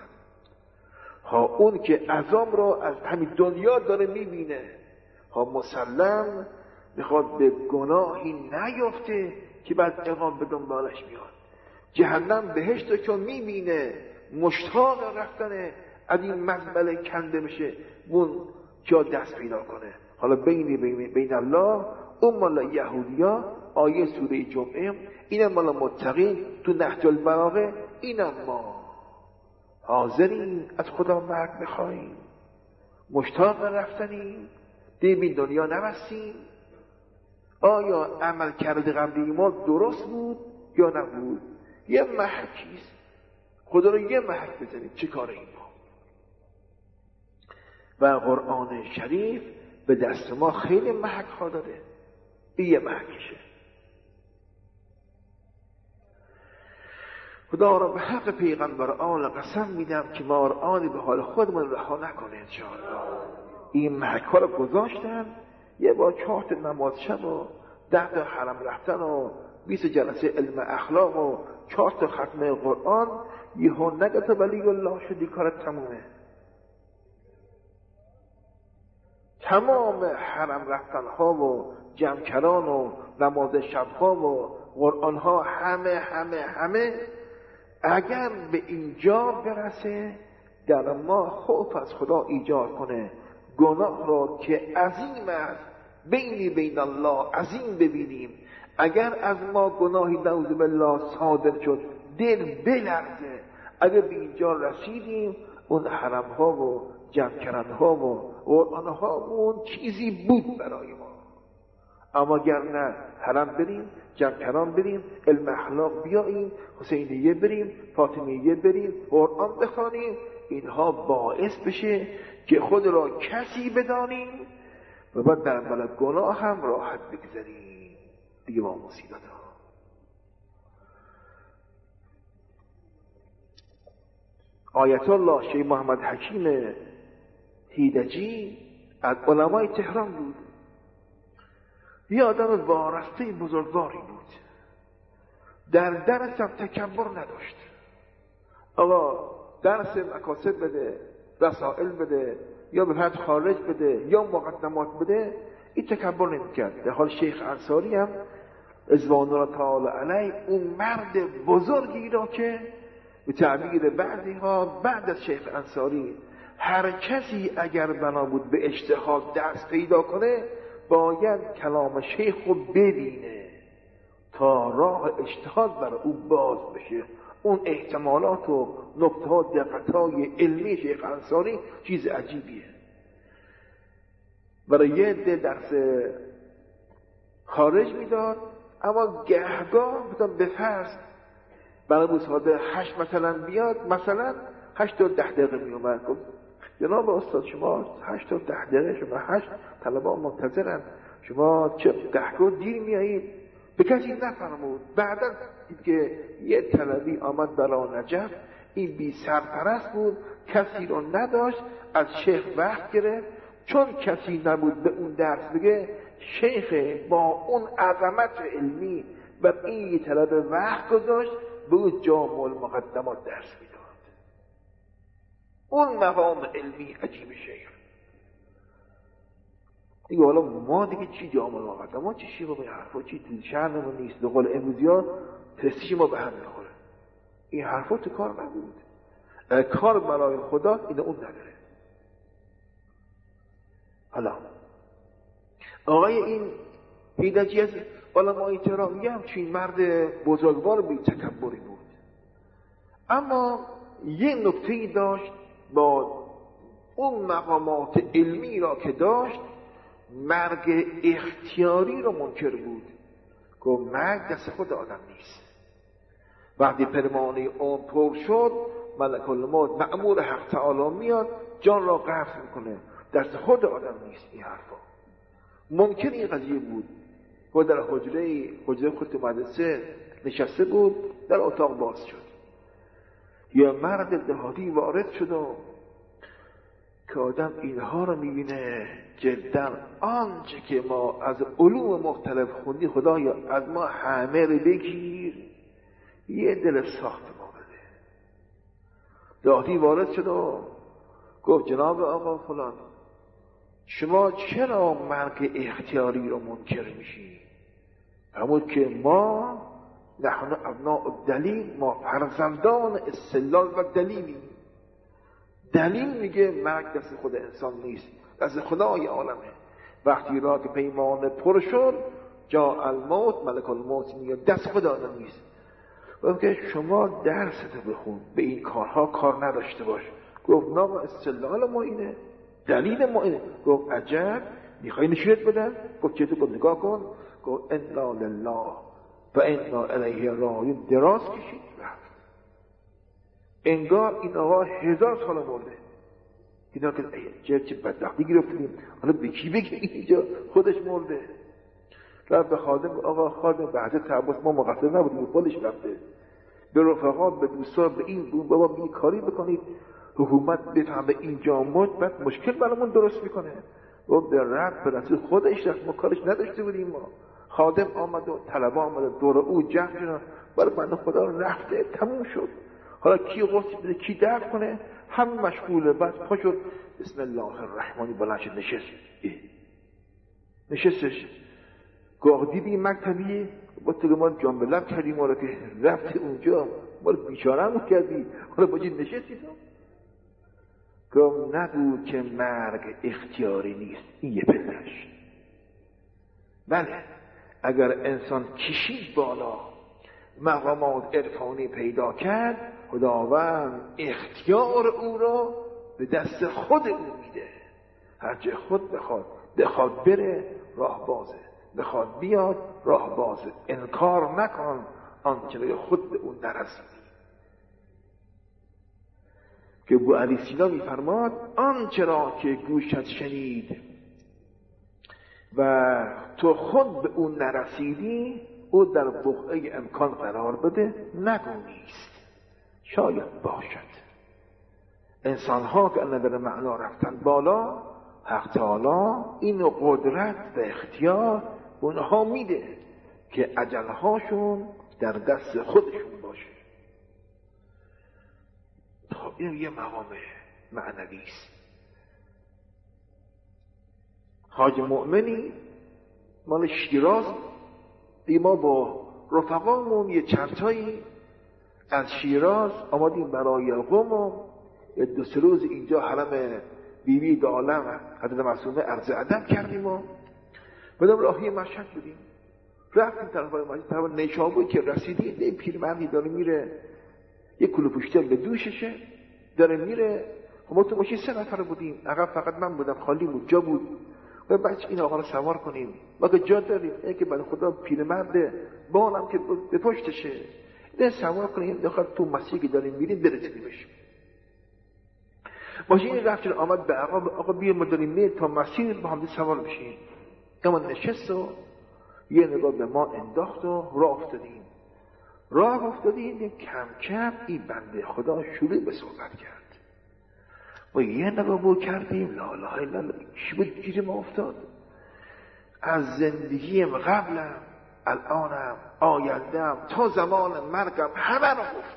ها اون که عذاب رو از همین دنیا داره میبینه، ها مسلم میخواد به گناهی نیفته که بعد عقاب به دنبالش میاد. جهنم بهشت رو چون میبینه مشتاق رفتنه از این مزبله کنده بشه، اون جا دست پیدا کنه. حالا بین الله اون مال یهودیا، آیه سوره جمعه، اینم مال متقین تو نهج البلاغه. اینم ما حاضرین از خدا مرگ بخواهیم، مشتاق رفتنیم، بین دنیا نبستیم. آیا عمل کرده قبلی ما درست بود یا نبود؟ یه محکیست، خدا رو یه محک بزنیم، چه کار این ما؟ و قرآن شریف به دست ما خیلی محک ها داره. این یه محکشه. خدا را به حق پیغمبر آن قسم میدم که ما آنی به حال خودمون رها نکنه انشاءالله. این محک ها رو گذاشتن، یه با 4 نماز شب و 10 حرم رفتن و 20 جلسه علم اخلاق و 4 ختمه قرآن، یهو نگت ولی الله شدی کارت تمومه. تمام حرم رفتن ها و جمعکران و نماز شب ها و قرآن ها همه اگر به اینجا برسه در ما خوف از خدا ایجاد کنه، گناه را که عظیم است بین الله عظیم ببینیم. اگر از ما گناهی نعوذ بالله صادر شد دل بلرزه. اگر به اینجا رسیدیم اون حرم ها و جمعکران ها و قرآن ها اون چیزی بود برای ما. اما اگر نه حرم بریم، جمعکران بریم، علم اخلاق بیاییم، حسینیه بریم، فاطمیه بریم، قرآن بخوانیم، اینها باعث بشه که خود را کسی بدانیم و بعد در بلد گناه هم راحت بگذاریم. دیگه با مصیبت ها. آیت الله شیخ محمد حکیم هیدجی از علمای تهران بود. یه آدم وارسته بزرگواری بود، در درس هم تکبر نداشت. آقا درس مکاسب بده، رسائل بده، یا به حد خارج بده یا مقدمات بده، این تکبر نمی‌کرد. در حال شیخ انصاری هم رضوان الله تعالی علیه اون مرد بزرگی را که به تعبیر بعضی ها بعد از شیخ انصاری هر کسی اگر بنا بود به اجتهاد دست پیدا کنه باید کلام شیخ رو ببینه تا راه اجتهاد برای او باز بشه. اون احتمالات و نکته ها دقت‌های علمی شیخ انصاری چیز عجیبیه. برای یه عده درس خارج میداد، اما گهگاه مثلا به فرض برای مصاحبه 8 مثلا بیاد، مثلا 8 تا 10 دقیقه میومد. گفت جناب استاد شما 8 تا 10 دقیقه، شما 8 طلبه منتظرن، شما چه گهگاه دیر میایید؟ به کسی نفرمود. بعدا دید که یه طلبی آمد برای نجف، این بی سرپرست بود، کسی رو نداشت، از شیخ وقت گرفت. چون کسی نبود به اون درس بگه، شیخ با اون عظمت علمی و این طلب وقت گذاشت، به اون جامع المقدمات درس میداد. اون مقام علمی عجیب شیخ. دیگه حالا ما دیگه چی جامع المقدمات، چی شیخ و حرفا، چی تو شأنمون نیست. به قول امروزی ها پرستیژ ما به هم میخوره. این حرفا تو کار نبود. کار برای خدا این اون نداره. حالا آقای این هیدجی از علمای تهرانی هم چین مرد بزرگوار بی تکبری بود، اما یه نکته‌ای داشت، با اون مقامات علمی را که داشت مرگ اختیاری را منکر بود. گفت مرگ دست خود آدم نیست. وقتی پروانه اون پر شد، ملک الموت مأمور حق تعالی میاد جان را قبض میکنه، دست خود آدم نیست. این حرفا ممکن این قضیه بود. و در حجره خود مدرسه نشسته بود، در اتاق باز شد، یا مرد دهاتی وارد شد و که آدم اینها رو میبینه جدا آنچه که ما از علوم مختلف خوندی خدایا از ما همه رو بگیر، یه دل ساخت ما بده. دهاتی وارد شد و گفت جناب آقا فلان، شما چرا مرگ اختیاری رو منکر میشی؟ همون که ما نحن ابناء الدلیل، ما فرزندان استدلال و دلیلیم. دلیل میگه مرگ دست خود انسان نیست، دست خدای عالمه. وقتی را که پیمان پر شد جا الموت، ملک الموت میگه دست خود آدم نیست. گفت که شما درست بخون، به این کارها کار نداشته باش. گفت نه استدلال ما اینه، دلیل ما اینه. گفت عجب، میخوای نشونت بدم؟ گفت چطور؟ گفت نگاه کن. گفت انا لله و انا الیه راجعون. دراز کشید رفت. انگار این آقا 1000 سال مرده. اینا که چه بدبختی گرفتیم، حالا به کی بگیم اینجا خودش مرده. رفت به خادم، آقا خادم بعد تعبس ما مقصر نبودیم، خودش رفته. به رفقا، به دوستان، به این بون بابا بی کاری بکنید، حکومت بفهمه اینجا مرد بعد مشکل برامون درست میکنه. و به رب به رسول خودش رفت، ما کارش نداشته بودیم. ما خادم آمد و طلبه آمد دور او جمع شدن، برای بنده خدا رفته تموم شد. حالا کی غسل بده، کی دفع کنه، هم مشغوله. بعد پا شد بسم الله الرحمن بلند شد نشستش. گاه دیدی مکتبی با تو ما جان به لب کردیم، ما رو که رفت اونجا ما رو بیچاره‌مون کردی، حالا با جید نشستی تو. گفت نگو که مرگ اختیاری نیست، این یه پدرش. بله اگر انسان کشید بالا، مقامات عرفانی پیدا کرد، خداوند اختیار او را به دست خود او میده. هرچه خود بخواد بره راه بازه، بخواد بیاد راه بازه. انکار نکن آنچه خود به اون نرسید. که ابو علی سینا میفرماد آنچه را که گوشت شنید و تو خود به اون نرسیدی، او در بقعه امکان قرار بده، نگو نیست، شاید باشد. انسان ها که نداره معنا رفتن بالا، حق تعالی این قدرت و اختیار اونها میده که اجلهاشون در دست خودشون باشه. خب این یه مقام معنوی است. حاج مؤمنی مال شیراز، ما با رفقامون یه چرتایی از شیراز آمدیم برای قم و یه 2-3 روز اینجا حرم بیبی دو عالم حضرت معصومه عرض ادب کردیم و بدم راهی مشهد بودیم. رفتیم طرف نیشابور که رسیدیم، یه پیرمردی داره میره، یه کلو پوشتل به دوششه داره میره. خب ما تو ماشین 3 نفر بودیم، عقب فقط من بودم، خالی بود، جا بود. و بچه این آقا رو سوار کنیم، ما که جا داریم، این که برای خدا پیرمرده، بانم که به پشتشه، این سوار کنیم داخل تو مسیحی که داریم میریم برسیمش. ماشین رفت آمد به آقا بیا ما داریم میریم تا مسیر با هم سوار بشیم. اما نشست و یه نگاه به ما انداخت و راه افتادیم کم کم این بنده خدا شروع به صحبت کرد. ما یه نگاه بو کردیم، لا لا الا الله، چی بود گیر ما افتاد؟ از زندگیم قبلم، الانم، آیندم، تا زمان مرگم همه رو گفت.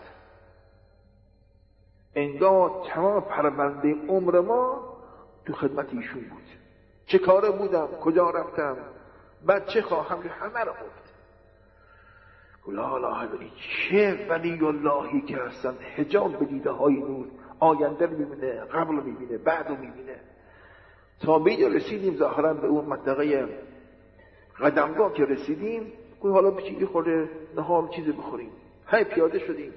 انگار تمام پرونده عمر ما تو خدمت ایشون بود. چه کاره بودم، کجا رفتم، بعد چه خواهم، همه رو گفت. لا لا الا چه ولی اللهی که هستن، حجاب به دیده های نور، آینده رو میبینه، قبل رو میبینه، بعد رو میبینه. تا به اینجا رسیدیم ظاهرا به اون منطقه قدمگاه که رسیدیم، گوی حالا بچی خورده نهار چیزی بخوریم. های پیاده شدیم.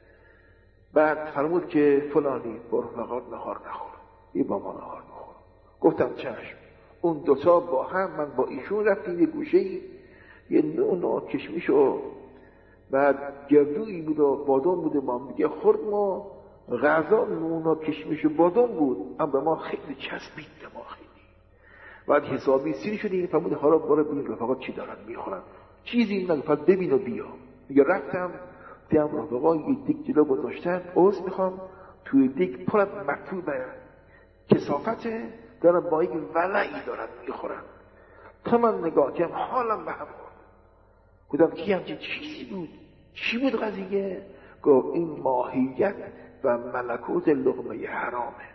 بعد فرمود که فلانی برو فقط نهار نخور، یه با ما نهار بخور. گفتم چشم. اون دوتا با هم، من با ایشون رفتیم یه گوشه‌ای، یه نوع کشمیش و بعد گردویی بود و بادام بود، ما میگه خورد. ما غذا نونا کشمیش و بادام بود، اما به ما خیلی چسبید، ما خیلی. بعد حسابی سیر شدیم، فرمود حالا برو ببین رفقا چی دارن میخورن. چیزی نگه، فقط ببین و بیا. میگه رفتم دیدم رفقا یه دیگ جلو گذاشتن، عذر میخوام، توی دیگ پر از مکتوب کثافته، دارن با یک ولعی دارن میخورن. تا من نگاه کردم حالم به هم خورد. گفتم کی همچین چیزی بود؟ چی بود قضیه؟ گفت این ماهیت و ملکوت لقمه حرامه.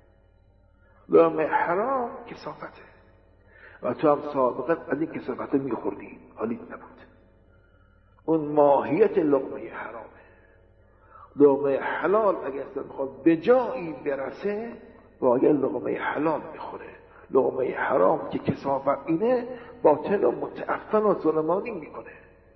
لقمه حرام کثافته و تو هم سابقا از این کثافته میخوردی، حالیت نبود. اون ماهیت لقمه حرامه. لقمه حلال اگر میخواد به جایی برسه باید لقمه حلال بخوره. لقمه حرام که کثافت اینه، باطل و متعفن و ظلمانی میکنه.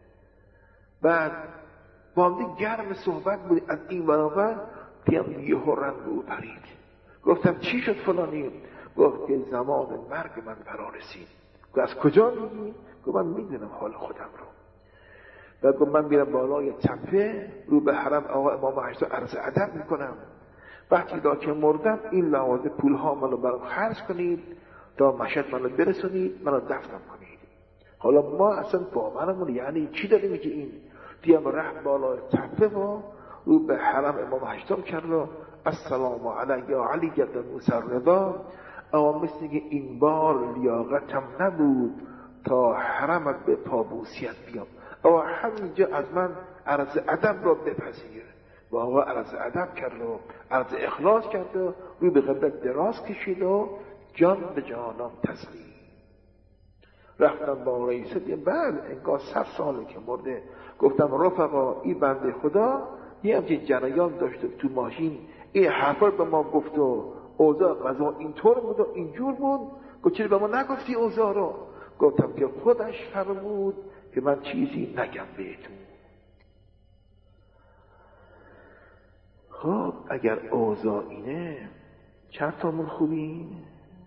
بعد با هم گرم صحبت بود از این برابر، دیدم یه رنگ او پرید. گفتم چی شد فلانی؟ گفت که زمان مرگ من فرا رسید. گفت از کجا میگی؟ گفت من میدونم حال خودم رو. بعد گفت من میرم بالای تپه رو به حرم آقا امام هشتا عرض ادب میکنم. وقتی دا که مردم این لوازم پول ها منو برام خرج کنید، تا مشهد منو برسونید، منو دفنم کنید. حالا ما اصلا باورمون یعنی چی داری میگه این؟ دیام رحم بالای تپه و رو به حرم امام هشتم کرد و السلام علی یا علی جد موسی رضا. اما مثل که این بار لیاقتم نبود تا حرمت به پابوسیت بیام، اما همینجا از من عرض ادب را بپذیر. و آقا عرض ادب کرد و عرض اخلاص کرد و روی به قبلت دراز کشید و جان به جانم تسلیم. رفتم با رئیس بعد انگار 100 ساله که مرده. گفتم رفقا این بنده خدا یه همچین جریان داشته تو ماشین، این حرفا به ما گفت و اوضاع قضا اینطور بود و اینجور بود. گفت چرا به ما نگفتی اوضاع رو؟ گفتم که خودش فرمود که من چیزی نگم بهتون. خب اگر اوضاع اینه چند تامون خوبیم؟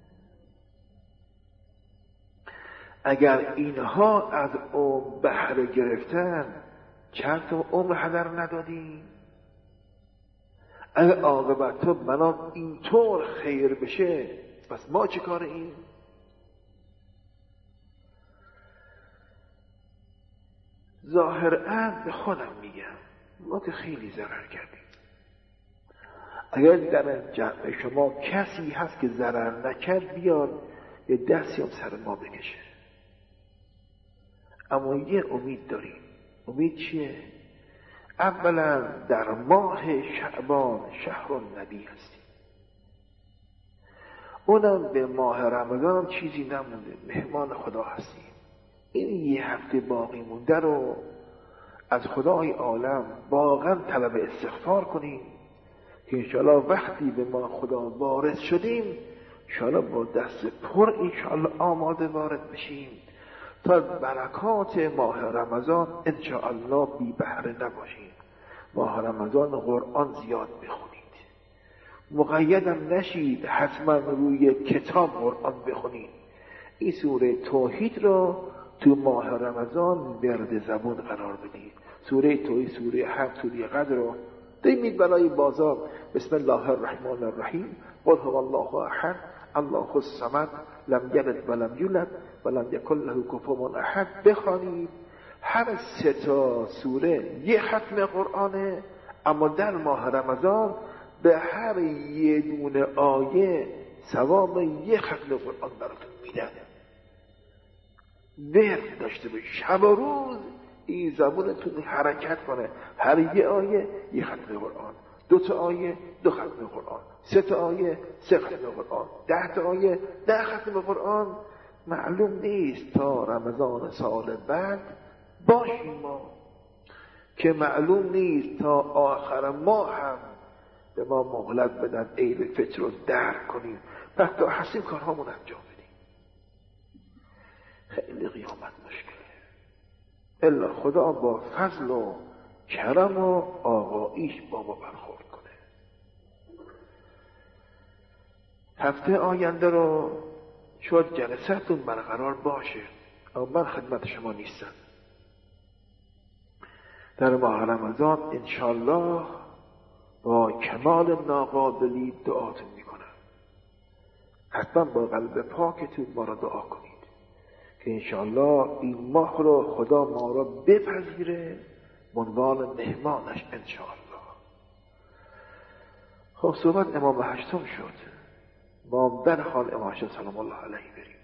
اگر اینها از عمر بهره گرفتن چند تا عمر هدر ندادیم؟ اگر عاقبت تو بنا اینطور خیر بشه پس ما چه کار این؟ ظاهرا به خودم میگم ما که خیلی ضرر کردیم. اگر در جمع شما کسی هست که ضرر نکرد بیاد یه دستی هم سر ما بکشه. اما یه امید داریم. امید چیه؟ اولا در ماه شعبان شهر النبی هستیم، اونم به ماه رمضان هم چیزی نمونده، مهمان خدا هستیم. این یه هفته باقی مونده رو از خدای عالم واقعا طلب استغفار کنیم که انشاءالله وقتی به ما خدا وارد شدیم انشاءالله با دست پر انشاءالله آماده وارد بشیم تا برکات ماه رمضان انشاءالله بی بهره نباشید. ماه رمضان قرآن زیاد بخونید، مقیدم نشید حتما روی کتاب قرآن بخونید. این سوره توحید را تو ماه رمضان ورد زبون قرار بدید. سوره توحید، سوره حق، سوره قدر را دیمید برای بازار. بسم الله الرحمن الرحیم، قل هو الله احد الله الصمد لم یلد ولم یولد ولم یکن له کفوا احد بخوانید. هر 3 سوره یه ختم قرآنه، اما در ماه رمضان به هر یه دونه آیه ثواب یه ختم قرآن براتون میدن. ورد داشته باشید، شب و روز این زبونتون حرکت کنه. هر یه آیه یه ختم قرآن، 2 آیه 2 ختم قرآن، 3 آیه 3 ختم قرآن، 10 آیه 10 ختم قرآن. معلوم نیست تا رمضان سال بعد باشیم ما، که معلوم نیست تا آخر ماه هم به ما مهلت بدن عید الفطر رو درک کنیم، پس تا هستیم کارهامون انجام بدیم. خیلی قیامت مشکله، الا خدا با فضل و کرم و آقاییش با ما برخورد کنه. هفته آینده رو شاید جلسه‌تون برقرار باشه، اما من خدمت شما نیستم. در ماه رمضان انشالله با کمال ناقابلی دعاتون میکنم. حتما با قلب پاکتون ما را دعا کنید که انشالله این ماه رو خدا ما را بپذیره به عنوان مهمانش انشالله. خب صحبت امام هشتم شد، ما در حال امام هشتم سلام الله علیه بریم.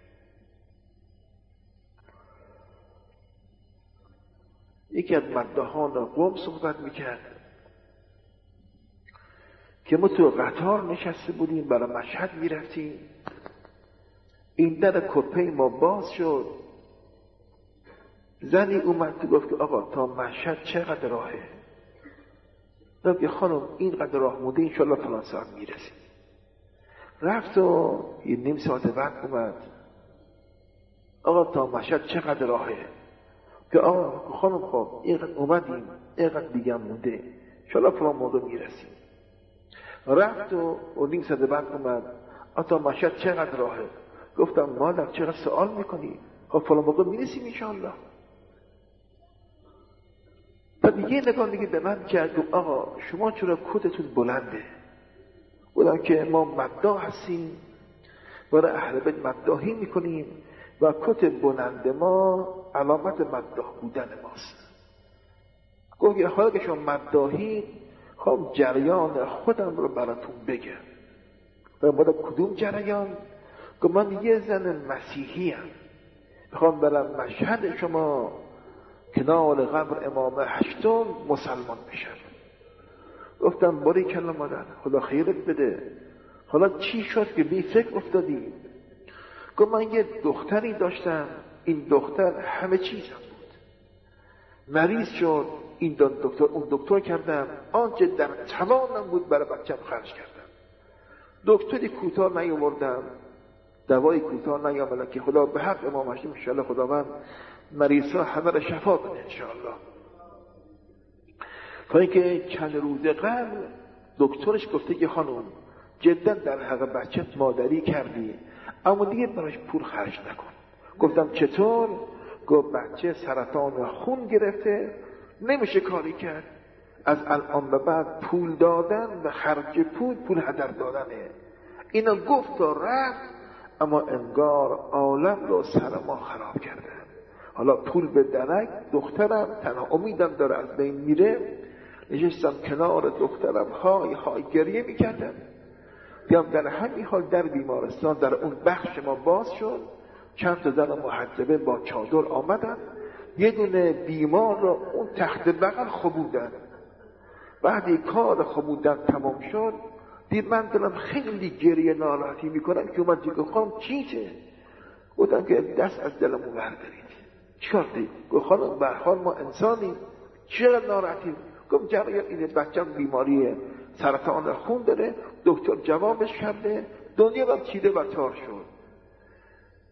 یکی از مداحان قوم صحبت میکرد که ما تو قطار نشسته بودیم برای مشهد میرفتیم، این در کپه ما باز شد، زنی اومد تو گفت که آقا تا مشهد چقدر راهه؟ گفت که خانم اینقدر راه مونده، انشالله فلان ساعت میرسیم. رفت و یه نیم ساعت بعد اومد، آقا تا مشهد چقدر راهه؟ که آقا خانم خب اینقدر اومدیم، اینقدر دیگه مونده، انشالله فلان موقع میرسیم. رفت و نیم ساعت بعد اومد، تا مشهد چقدر راهه؟ گفتم مادر چقدر سوال میکنی؟ خب فلان موقع میرسیم انشالله. بعد یه نگاه دیگه به من کرد، آقا شما چرا کتتون بلنده؟ بودم که ما مداح هستیم، برای اهل بیت مداحی میکنیم و کت بلند ما علامت مداح بودن ماست. گفت که حالا که شما مداحی، خب جریان خودم رو براتون بگم. و بعد کدوم جریان؟ گفت من یه زن مسیحی ام، میخوام برم مشهد شما کنار قبر امام هشتم مسلمان بشم. گفتم باریکلا مادر، خدا خیرت بده، حالا چی شد که بی فکر افتادی؟ گفت من یه دختری داشتم، این دختر همه چیزم بود، مریض شد، این دکتر اون دکتر کردم، آنچه در توانم بود برای بچم خرج کردم. دکتری کوتاه نیاوردم، دوای کوتاه نیامدم که خدا به حق امام هشتم انشاءالله خداوند مریضا همه را شفا بده انشاءالله. تا اینکه چند روز قبل دکترش گفته که خانم جدا در حق بچت مادری کردی، اما دیگه براش پول خرج نکن. گفتم چطور؟ گفت بچه سرطان خون گرفته، نمیشه کاری کرد، از الان به بعد پول دادن و خرج پول هدر دادنه. اینا گفت و رفت، اما انگار عالم رو سر ما خراب کرده. حالا پول به درک، دخترم تنها امیدم داره از بین میره. نشستم کنار دخترم های گریه میکردم. دیدم در همین حال در بیمارستان در اون بخش ما باز شد، چند تا زن محجبه با چادر آمدن، یه دونه بیمار رو اون تحت بغل خوابوندن. بعدی کار خوابوندن تمام شد، دید من دلم خیلی گریه ناراحتی میکنم که اومد که خانم چیته؟ گفتم که دست از دلمو بردارید. چیکار دید؟ گفت خانم به هر حال ما انسانیم، چرا ناراحتی؟ گفت جریان اینه بچم بیماری سرطان خون داره، دکتر جوابش کرده، دنیا با چیده و تار شد.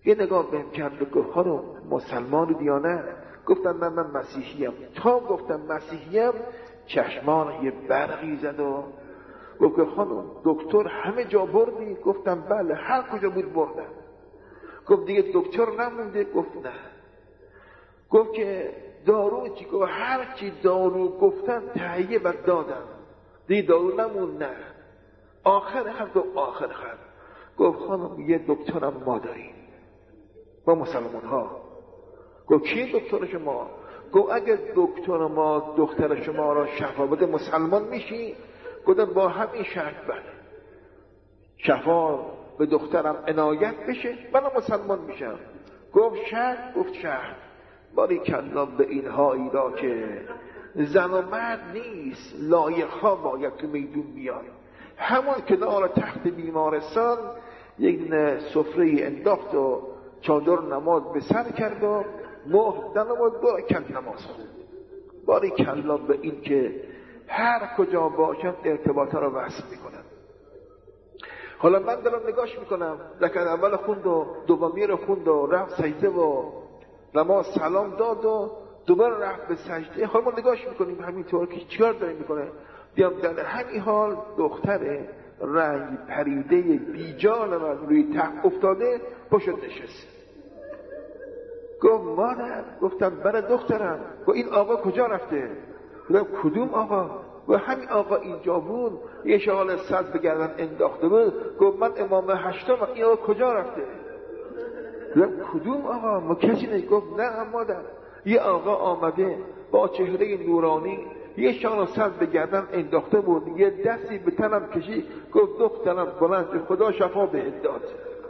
یه نگاه بهم کرد گفت خانم مسلمان یا نه؟ گفتم من مسیحیم. تا گفتم مسیحیم چشمان یه برقی زد و گفت خانم دکتر همه جا بردی؟ گفتم بله هر کجا بود بردم. گفت دیگه دکتر نمونده؟ گفت نه. گفت که دارو چی؟ گفت هر چی دارو گفتن تهیه و دادم، دیگه دارو نمون. نه آخر هم گفت آخر هم. گفت خانم یه دکترم ما داریم ما مسلمان ها. گفت کی دکتر شما؟ گفت اگه دکتر ما دختر شما را شفا بده مسلمان میشی؟ گفتم با همین شرط بله، شفا به دخترم عنایت بشه منم مسلمان میشم. گفت شرط؟ گفت شرط. باریکلا به اینهایی را که زن و مرد نیست، لایق‌ها باید تو میدون بیاد. همون کنار تخت بیمارستان یک سفره انداخت و چادر نماز به سر کرد و مهر دنواد باریکلا نماز خوند. باریکلا به این که هر کجا باشن ارتباطا رو وصل میکنن. حالا من دارم نگاش میکنم، رکعت اول خوند و دومی رو خوند و رفت سجده و نماز سلام داد و دوباره رفت به سجده. حالا ما نگاش میکنیم همینطور که چیکار داره میکنه. دیدم در همین حال دختر رنگ پریده بیجان من روی تخت افتاده پشت نشسته. گفت مادر؟ گفتم برای دخترم. گفت این آقا کجا رفته؟ گفتم کدوم آقا؟ و همین آقا اینجا بود، یه شغال صد به گردن انداخته بود. گفت من امام هشتم، این آقا کجا رفته؟ گفتم کدوم آقا؟ ما کسی نیست. گفت نه مادر، یه آقا آمده با چهره نورانی، یه شغال صد به گردن انداخته بود، یه دستی به تنم کشید. گفت دخترم بلند خدا شفا به داد.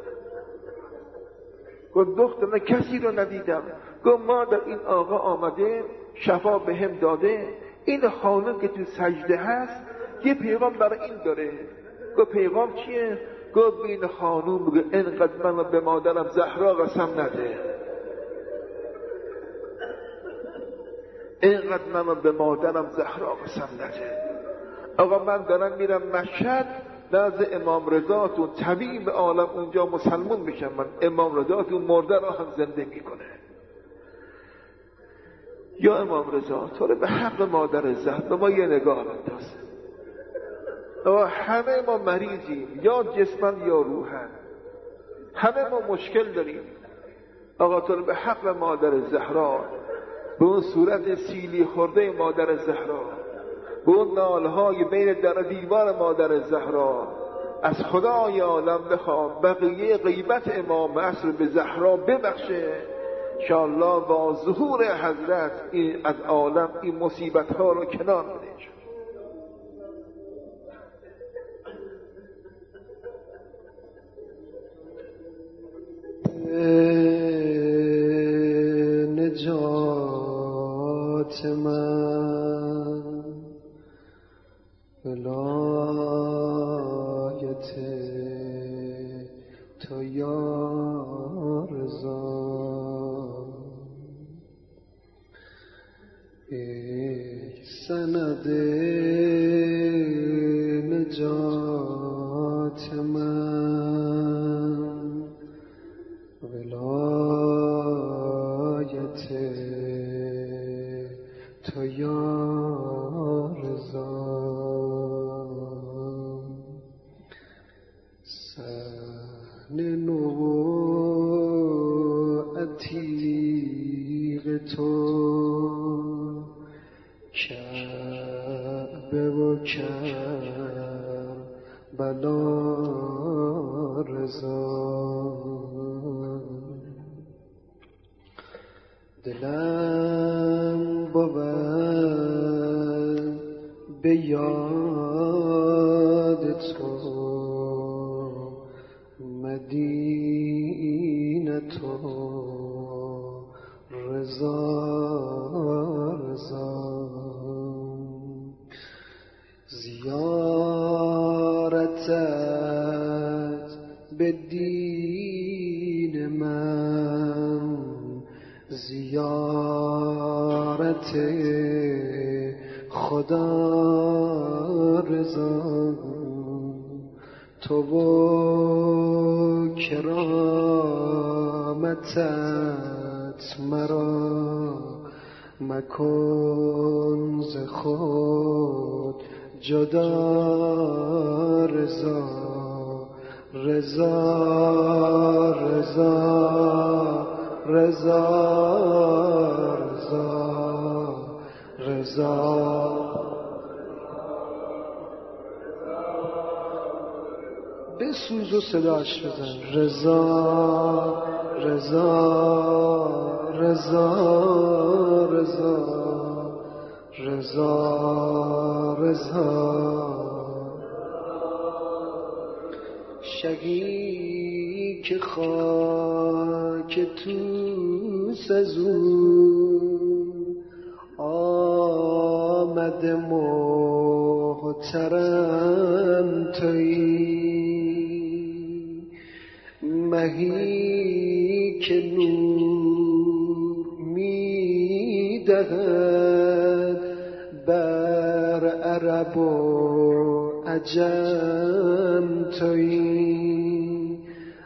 گفت دخترم کسی رو ندیدم. گفت مادر این آقا آمده شفا به هم داده، این خانم که تو سجده هست یه پیغام برای این داره. گفت پیغام چیه؟ گفت این خانم بگه اینقدر من به مادرم زهرا قسم نده، اینقدر من به مادرم زهرا قسم نده. آقا من دارم میرم مشهد نزد امام رضا تو طبیب عالم اونجا مسلمون میشم. من امام رضا تو مرده را هم زنده میکنه. یا امام رضا تو رو به حق مادر زهرا به ما یه نگاه انداز. همه ما مریضیم، یا جسمن یا روحن، همه ما مشکل داریم. آقا تو رو به حق مادر زهرا، به اون صورت سیلی خورده مادر زهرا، به اون نالهای بین در دیوار مادر زهرا، از خدای عالم بخواه بقیه غیبت امام عصر به زهرا ببخشه انشاءالله با ظهور حضرت این از عالم این مصیبت ها رو کنار بده. نجات من ولایت تو یا رضا، ای سند نجات من ولایت تو یا رضا، سن نبوتی تو کعبه و کربلا رضا، دلم بود به یاد تو مدینه تو رضا رضا، زیارتت به دین من زیارت خدا رضا، تو و کرام امانتت مرا مکن ز خود جدا رضا رضا رضا رضا رضا رضا بسوز و صداش بزن رضا رضا رضا رضا رضا رضا شقی که خاک توس از او آمده محترم تویی مهی که نور میدهد بر عرب و عجم تویی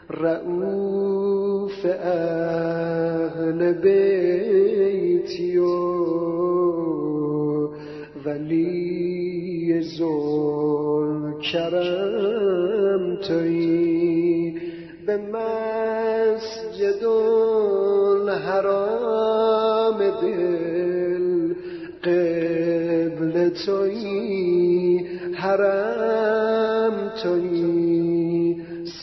رؤوف اهل بیتی و ولی ذوالکرم تویی به مسجد الحرام دل قبل تویی حرم تویی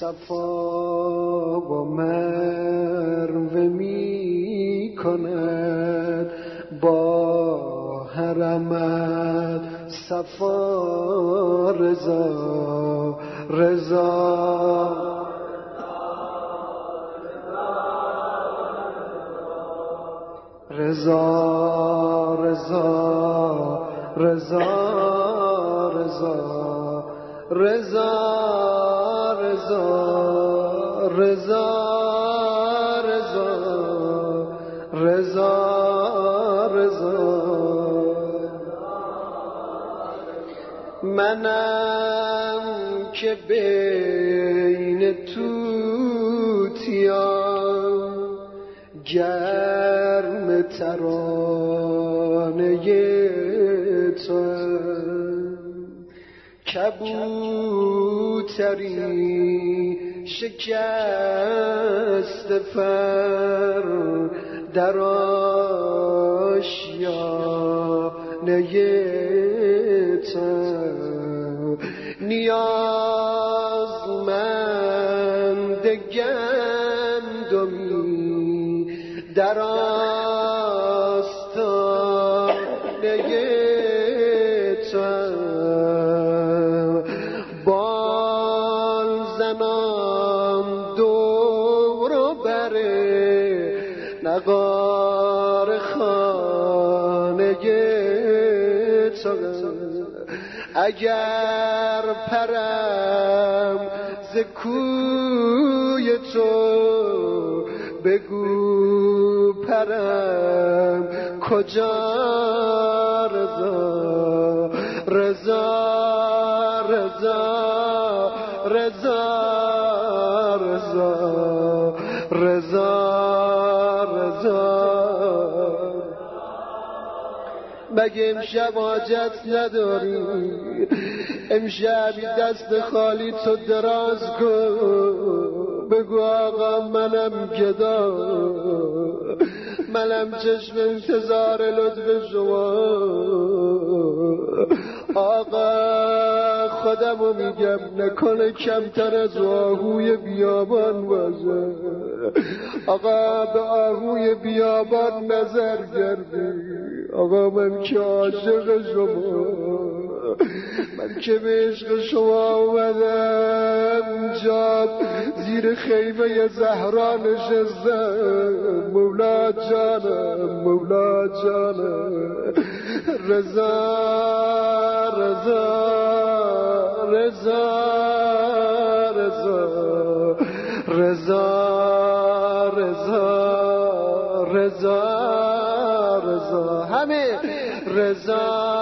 صفا و مروه می کند با حرمت صفا رضا رضا رضا رضا رضا رضا رضا رضا رضا رضا رضا منم که بین توتیان گرم ترانه تو کبوتری شکست پر در آشیانه تو نیازمند گندمی در آستانه تو بال زنان دور و بر نقار خانه تو اگر پرم ز کوی تو بگو پرم کجا رضا رضا رضا رضا رضا رضا رضا مگه امشب حاجت نداری امشب دست خالی تو دراز کن بگو آقا منم گدا منم چشم انتظار لطف شما آقا خودمو میگم نکنه کمتر از آهوی بیابان باشه آقا به آهوی بیابان نظر کردی آقا من که عاشق شما من که به عشق شما اومدم جاد زیر خیمه زهرا نشستم مولا جانم مولا جانم رضا رضا رضا رضا رضا رضا رضا رضا همه رضا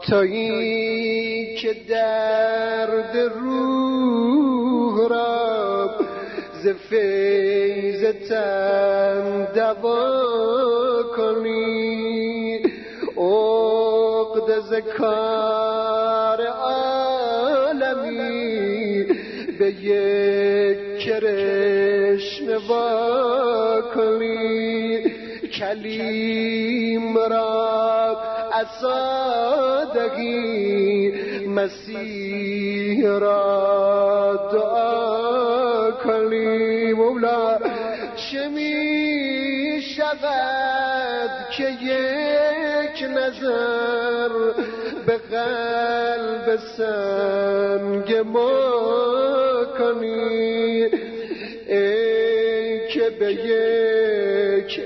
تویی که درد روح را ز فیض تن دوا کنی، عقده ز کار عالمی به یک کرشمه وا کنی، کلیم را عصادگی مسیح را دعا کنی. مولا چه می شود که یک نظر به قلب سنگ ما کنی، ای که به یک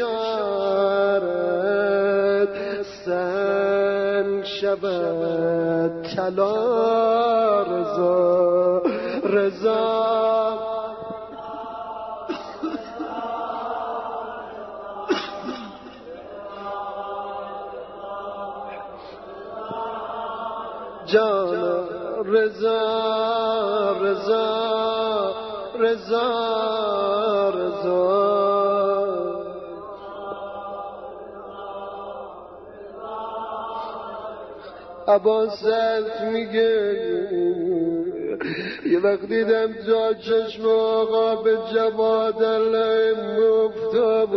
اشارت سنگ شود طلا رضا رضا. جان رضا رضا رضا رضا. عباست میگه یه وقت دیدم جا چشم آقا به جواد علم گفتم،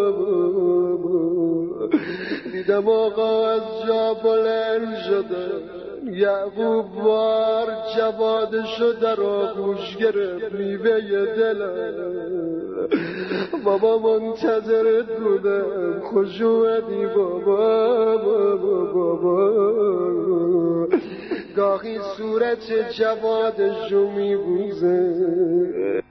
دیدم آقا از جا بلند شده، یعقوب وار جوادشو در آغوش گرفت، میوه دلم بابا منتظرت بودم، خوش اومدی بابا بابا بابا. گاهی صورت جوادشو میبوزه،